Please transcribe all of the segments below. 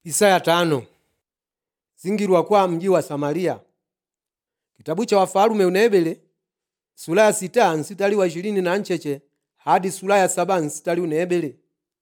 Isaya 5. Zingirwa kwa mji wa Samaria. Kitabu cha Wafalme unebele sura ya 6 mstari wa 20 na ncheche hadi sura ya 7 mstari unebele.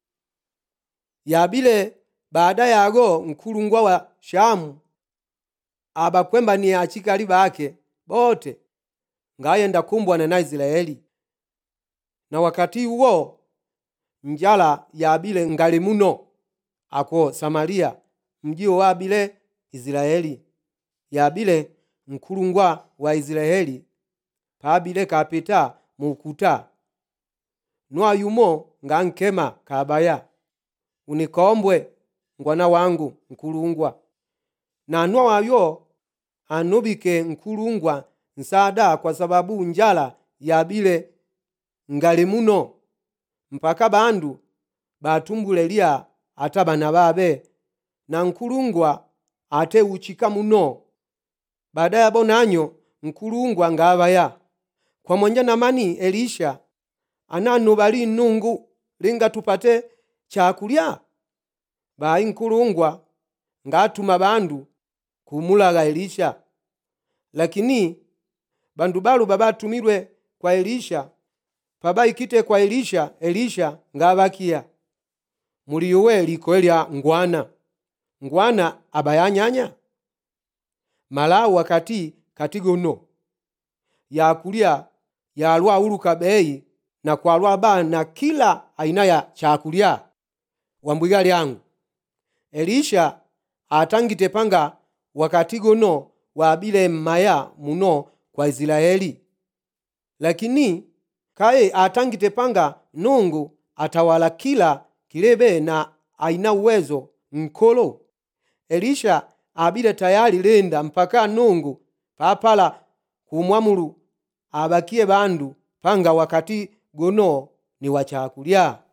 Yabile baada yago mkulungwa wa Shamu abakwemba ni achikali bake bote ngayenda kumbwana na Israeli. Na wakati huo njala yabile ngali muno ako Samaria mji wa bile Israeli. Yabile mkulungwa wa Israeli pabile kapita mukuta nwa yumo ngankema kabaya unikombwe ngwana wangu mkulungwa na nwa wayo anubike mkulungwa nsada kwa sababu njala yabile ngali muno mpaka bandu batumbulelia ata bana babe na mkulungwa ate uchika muno. Baada ya bonanyo mkulungwa ngabaya kwa monja na mani Elisha ananu bali nungu linga tupate chakulya. Bai mkulungwa ngatuma bandu kumulaga Elisha, lakini bandu balu babatumirwe kwa Elisha pabai kite kwa Elisha ngabakia muliwe likoelya ngwana abayanyanya Malawi wakati katigono yakulya yalwa uluka bei na kwalwa bana kila aina ya chakulya wambwiga lyangu. Elisha atangite panga wakati gono wabile maya muno kwa Israeli, lakini kae atangite panga nungu atawala kila kilebe na aina uwezo mkolo. Elisha abile tayari lenda mpaka nungu papala kumwamuru abakie bandu panga wakati gono ni wachakulya.